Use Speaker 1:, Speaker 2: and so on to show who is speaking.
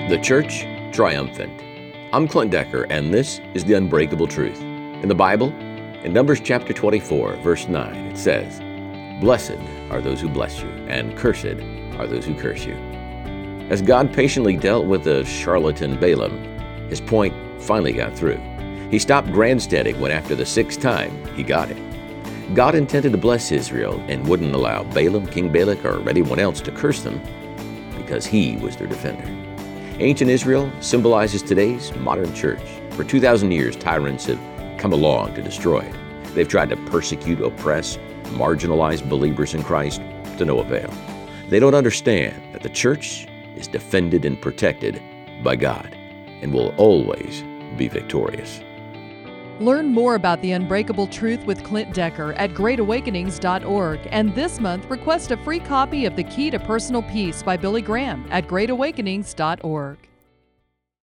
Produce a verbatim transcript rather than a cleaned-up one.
Speaker 1: The Church Triumphant. I'm Clint Decker, and this is the Unbreakable Truth. In the Bible, in Numbers chapter twenty-four, verse nine, it says, "Blessed are those who bless you, and cursed are those who curse you." As God patiently dealt with the charlatan Balaam, his point finally got through. He stopped grandstanding when after the sixth time he got it. God intended to bless Israel and wouldn't allow Balaam, King Balak, or anyone else to curse them because he was their defender. Ancient Israel symbolizes today's modern church. For two thousand years, tyrants have come along to destroy it. They've tried to persecute, oppress, marginalize believers in Christ to no avail. They don't understand that the church is defended and protected by God and will always be victorious.
Speaker 2: Learn more about the Unbreakable Truth with Clint Decker at great awakenings dot org, and this month request a free copy of The Key to Personal Peace by Billy Graham at great awakenings dot org.